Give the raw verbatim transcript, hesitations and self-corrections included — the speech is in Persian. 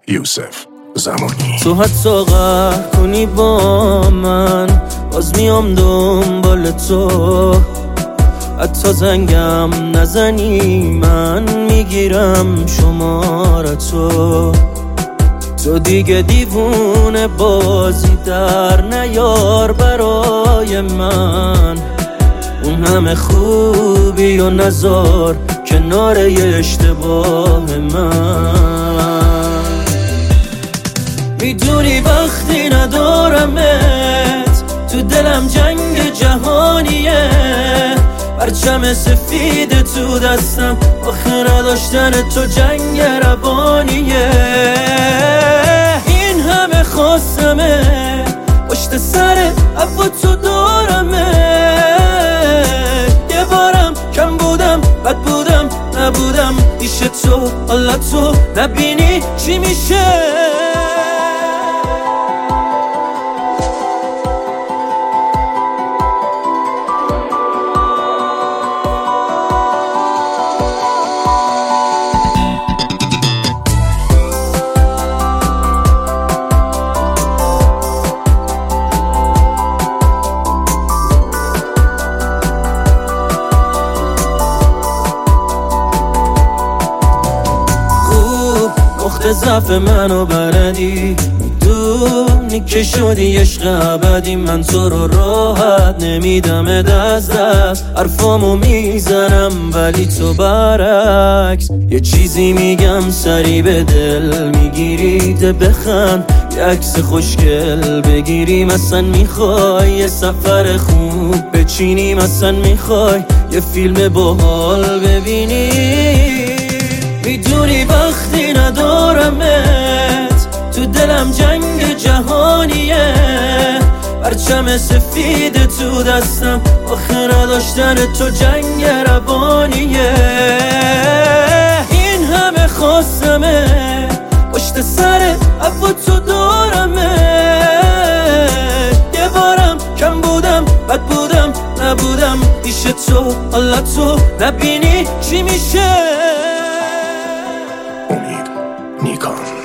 یوسف زمانی. تو حتی قهر کنی با من، باز میام دنبال تو. حتی زنگم نزنی من میگیرم شمارتو. تو دیگه دیوونه بازی در نیار برای من. اون همه خوبی و نزار کنار یه اشتباه من. میدونی وقتی ندارمت تو دلم جنگ جهانیه. پرچم سفید تو دستم آخه نداشتن تو جنگ روانیه. این همه خواستمه پشت سر عفو تو دارمه. یه بارم کم بودم بد بودم نبودم پیش تو. حالا تو نبینی چی میشه. ضعف منو بلدی، میدونی که شدی عشق ابدی. من تو رو راحت نمیدم دست دست، حرفامو میزنم ولی تو برعکس. یه چیزی میگم سری به دل میگیری. ده بخند یه عکس خوشگل بگیریم. اصلا میخوای یه سفر خوب بچینیم. اصلا میخوای یه فیلم باحال ببینی. میدونی وقتی ندارمت تو دلم جنگ جهانیه. پرچم سفید تو دستم آخه نداشتن تو جنگ روانیه. این همه خواستمه پشت سر عفو تو دارمه. یه بارم کم بودم بد بودم نبودم پیش تو. حالا تو نبینی چی میشه. امید نیکان.